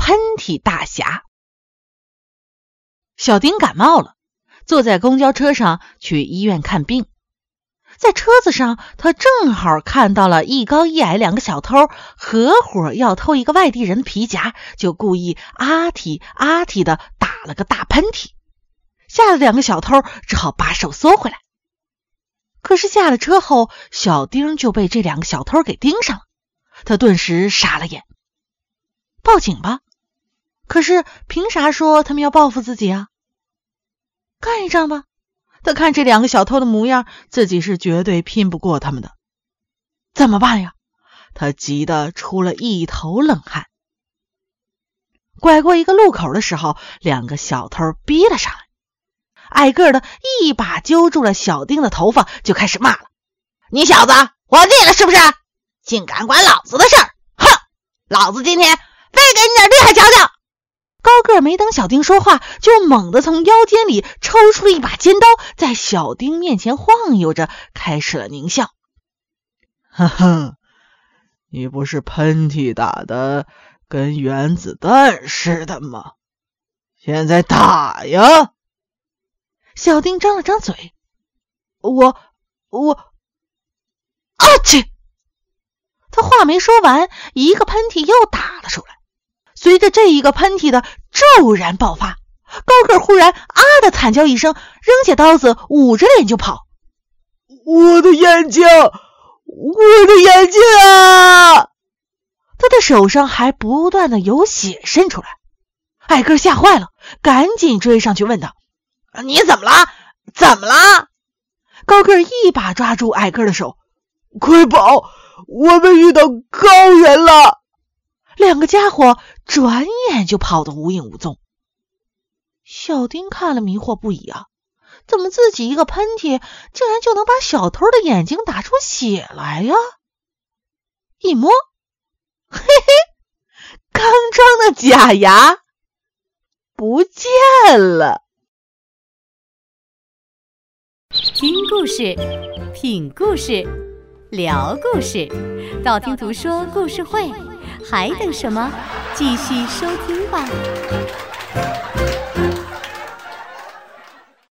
喷嚏大侠。小丁感冒了，坐在公交车上去医院看病。在车子上，他正好看到了一高一矮两个小偷合伙要偷一个外地人的皮夹，就故意啊嚏啊嚏的打了个大喷嚏，吓得两个小偷只好把手缩回来。可是下了车后，小丁就被这两个小偷给盯上了，他顿时傻了眼。报警吧？可是凭啥说他们要报复自己啊？干一仗吧？他看这两个小偷的模样，自己是绝对拼不过他们的。怎么办呀？他急得出了一头冷汗。拐过一个路口的时候，两个小偷逼了上来，矮个的一把揪住了小丁的头发，就开始骂了：你小子活腻了是不是？竟敢管老子的事儿！哼，老子今天非给你点厉害瞧瞧！高个没等小丁说话，就猛地从腰间里抽出了一把尖刀，在小丁面前晃悠着，开始了狞笑。 呵呵，你不是喷嚏打的跟原子弹似的吗？现在打呀！ 小丁张了张嘴，我啊去！他话没说完，一个喷嚏又打了出来。随着这一个喷嚏的骤然爆发，高个忽然啊的惨叫一声，扔下刀子，捂着脸就跑。 我的眼睛！我的眼睛啊！ 他的手上还不断的有血渗出来。矮个吓坏了，赶紧追上去问道：你怎么了？怎么了？高个一把抓住矮个的手： 快跑！我们遇到高人了！ 两个家伙转眼就跑得无影无踪。小丁看了迷惑不已啊，怎么自己一个喷嚏竟然就能把小偷的眼睛打出血来呀？一摸，嘿嘿，刚装的假牙不见了。 听故事，品故事，聊故事，道听途说故事会，还等什么？继续收听吧。